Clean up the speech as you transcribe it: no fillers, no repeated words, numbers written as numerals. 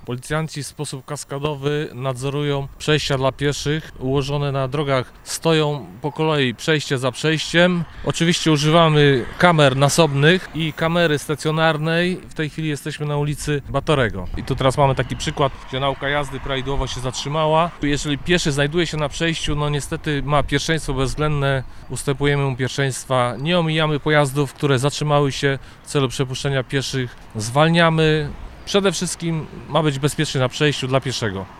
Policjanci w sposób kaskadowy nadzorują przejścia dla pieszych. Ułożone na drogach stoją po kolei przejście za przejściem. Oczywiście używamy kamer nasobnych i kamery stacjonarnej. W tej chwili jesteśmy na ulicy Batorego. I tu teraz mamy taki przykład, gdzie nauka jazdy prawidłowo się zatrzymała. Jeżeli pieszy znajduje się na przejściu, no niestety ma pierwszeństwo bezwzględne. Ustępujemy mu pierwszeństwa. Nie omijamy pojazdów, które zatrzymały się w celu przepuszczenia pieszych. Zwalniamy. Przede wszystkim ma być bezpiecznie na przejściu dla pieszego.